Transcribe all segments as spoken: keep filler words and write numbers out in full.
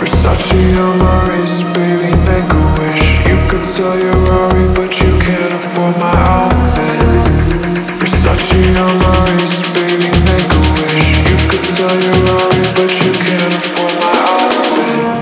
Versace on my wrist, baby, make a wish. You could sell your Rari, but you can't afford my outfit. Versace on my wrist, baby, make a wish. You could sell your Rari, but you can't afford my outfit.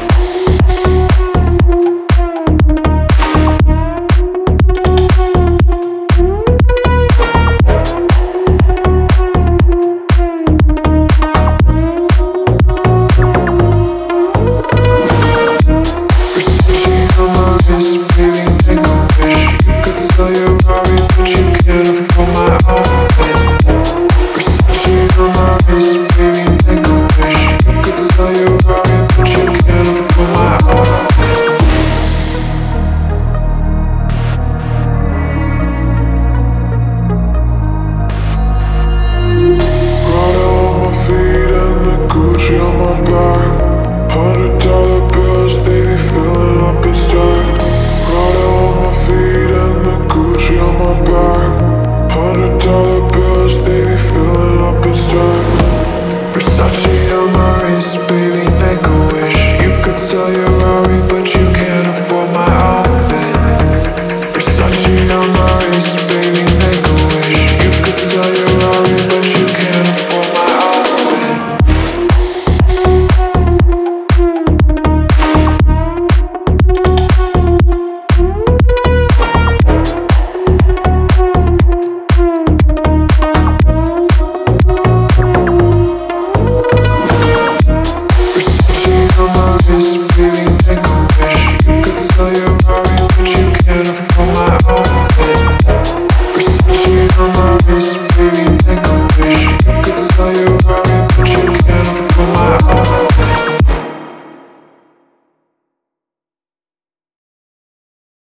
Hundred dollar bills, they be filling up inside. Prada on my feet and the Gucci on my back. Hundred dollar bills, they be filling up inside. Versace on my wrist, baby, make a wish. You could sell your Rari, but you can't afford my outfit. Versace on my wrist, baby, make a wish. You could sell your Rari, but you can't afford my outfit. Versace on my wrist.